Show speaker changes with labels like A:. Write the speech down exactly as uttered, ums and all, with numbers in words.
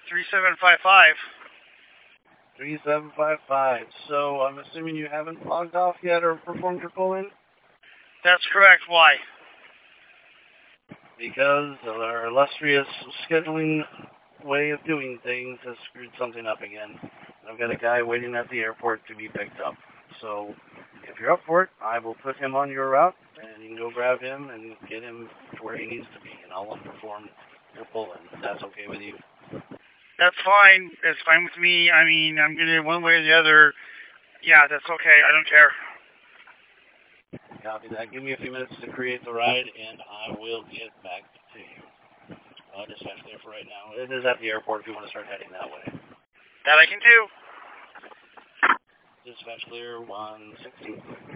A: three seven five five.
B: three seven five five. So I'm assuming you haven't logged off yet or performed your pull-in?
A: That's correct. Why?
B: Because our illustrious scheduling way of doing things has screwed something up again. I've got a guy waiting at the airport to be picked up. So if you're up for it, I will put him on your route, and you can go grab him and get him to where he needs to be, and I'll perform your pull-in, if that's okay with you.
A: That's fine. It's fine with me. I mean, I'm going to one way or the other. Yeah, that's okay. I don't care.
B: Copy that. Give me a few minutes to create the ride, and I will get back to you. Uh, dispatch there for right now. It is at the airport if you want to start heading that way.
A: That I can do.
B: Dispatch clear one sixteen.